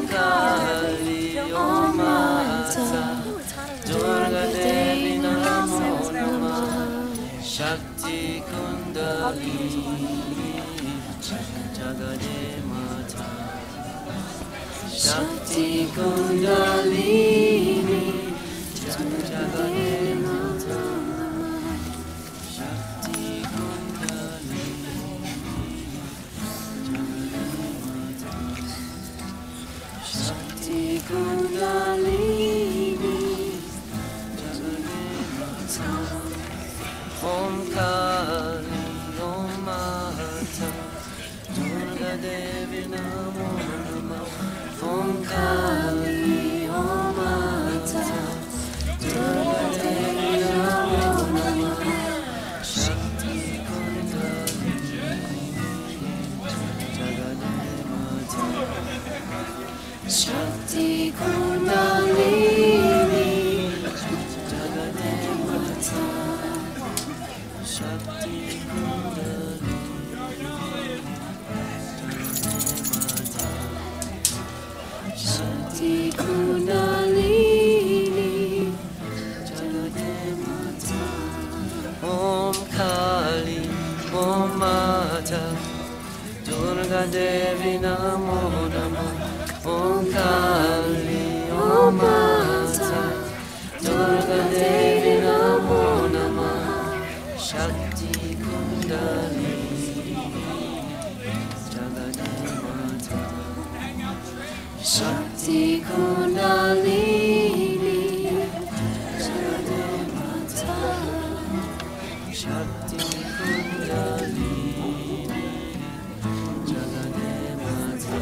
Kali, Om Mata, Durga Devi Namo Namaha, Shakti Kundalini, Jagade Mata, Shakti Kundalini, Jagade Mata, Shakti Kundalini, Shakti Kundalini, Jagade Mata, Om Kali, Om Mata, Durga Devi Namo Namaha, Om Kali, Om Mata, Durga Devi Namo Namaha, Shakti Kundalini, Jagade Mata, Shakti Kundalini, Jagade Mata, Shakti Kundalini, Shakti Kundalini, Jagade Mata, Om Kali, Om Mata, Durga Devi Namo Namaha, Om Kali, Om Mata, Durga Devi Namo Namaha, Shakti Kundalini, Jagade Mata, Shakti Kundalini, Jagade Mata, Shakti Kundalini, Jagade Mata,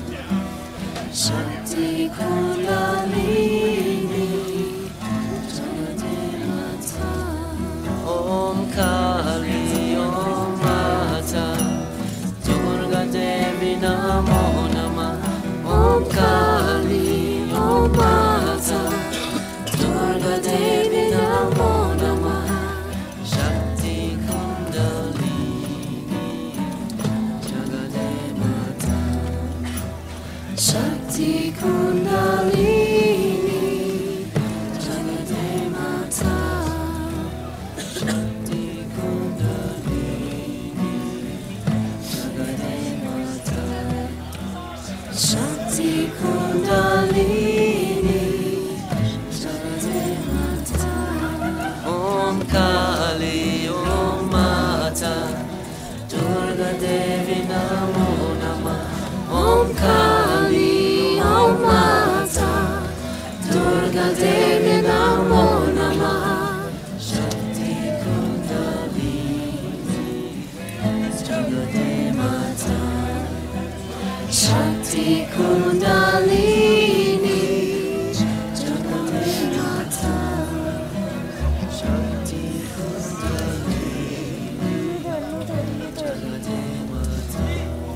Shakti Kundalini, Jagade Mata, Om Kali, Om Mata, Durga Devi Namo Namaha, Om Kali, Om Mata, Durga Devi Namo Namaha, Shakti Kundalini, Jagade Mata, Shakti Kundalini, Jagade Mata, Shakti Kundalini, Jagade Mata, Shakti Kundalini, Jagade Mata, Om Kali, Om Mata, Durga Devi Namo Namaha, Om Kali, Om Mata, Durga Devi Namo Namaha, Shakti Kundalini, Jagade Mata, Shakti Kundalini, Jagade Mata, Shakti Kundalini, Jagade Mata,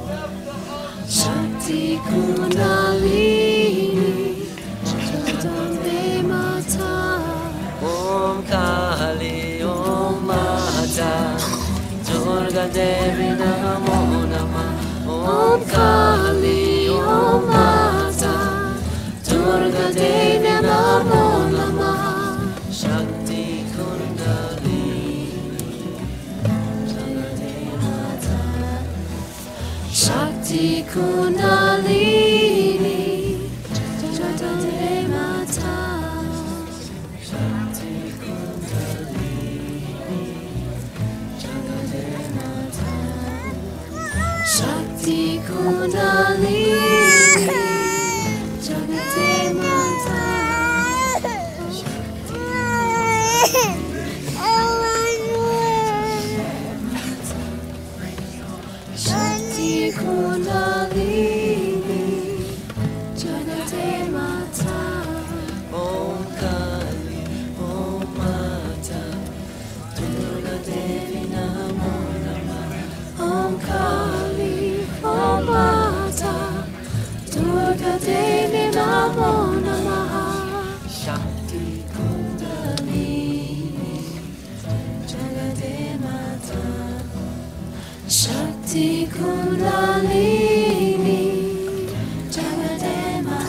Shakti Kundalini, Jagade Mata, Om Kali, Om Mata, Durga Devi Namo Namaha, Om Kali, Om Mata, Durga Devi Namo Namaha, Shakti Kundalini, Jagade Mata, Shakti Kundalini, Jagade Mata, Shakti Kundalini, Jagade Mata, Shakti Kundalini, Jagade Mata, Shakti Kundalini, Jagade Mata, Om Kali, Om Mata, Durga Devi Namo Namaha, Om Kali, Om Mata, Durga Devi Namo Namaha, Shakti Kundalini, Jagade Mata, Shakti Kundalini, Jagade Mata.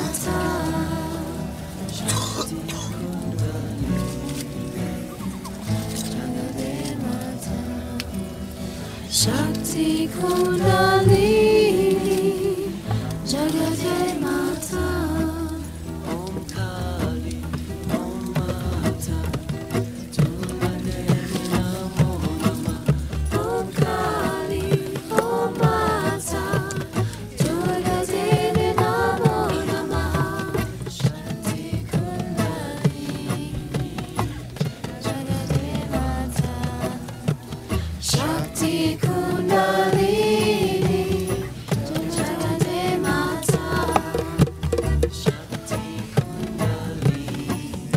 Jagate Mata, Om Kali, Om Mata, Durga Devi Namo Namah. Om Kali, Om Mata, Durga Devi Namo Namaha. Shakti Kundalini, Jagate Mata, Shakti Kundalini, Jagate Mata, Shakti Kundalini,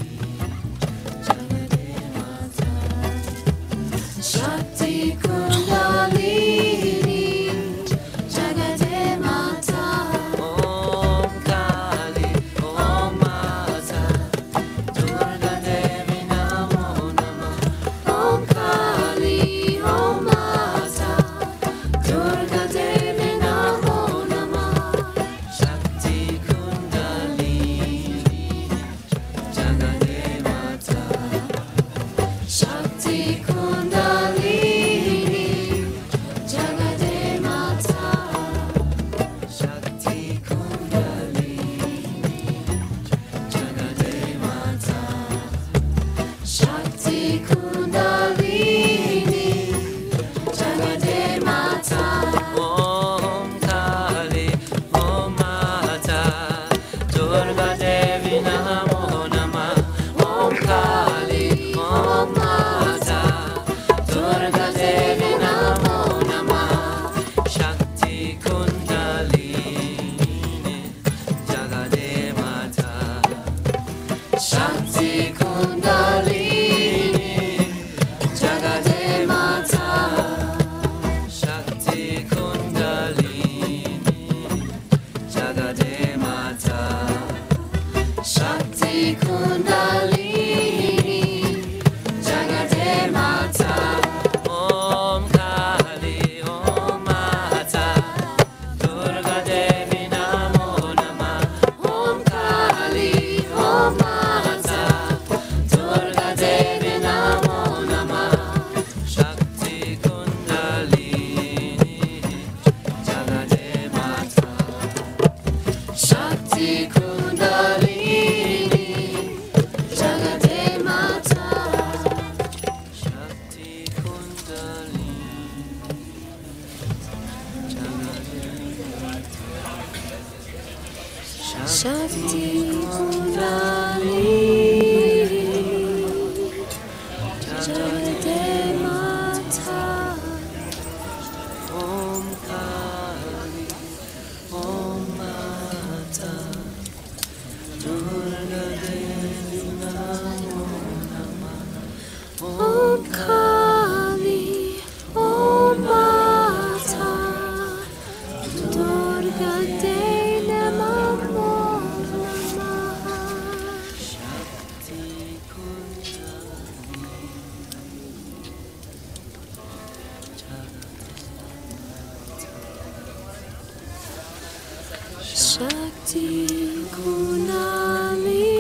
Jagate Mata, Shakti Kundalini, Jagate Mata. Om Kali, Om Mata, Durga Devi Namo Namah. Om Kali, Om Mata, Durga Devi Namo Namaha. Shakti Kundalini, Jagate Mata. Shakti Kundalini, Jagate Mata. Shakti Kundalini, Jagate Mata. Shakti Kundalini, Jagate Mata. Om Kali, Om Mata, Durga Devi Namo Namah. Om Kali, Om Mata, Durga Devi Namo Namah. Shakti Kundalini, Jagate Mata. Shakti Kundalini, Jagate Mata. Shakti Kundalini, Jagate Mata. Shakti Kundalini, Jagate Mata. Om Kali, Om Mata, Durga Devi Namo Namah. Om Kali, Om Mata, Durga Devi Namo Namaha. Shakti Kundalini, Jagate Mata. Shakti Kundalini, Jagate Mata. Shakti Kundalini, Shakti Kundalini, Jagate Mata. Om Kali, Om Mata, Durga Devi Namo Namah. Om Kali, Om Mata, Durga Devi Namo Namaha. Shakti Kundalini, Shakti Kundalini,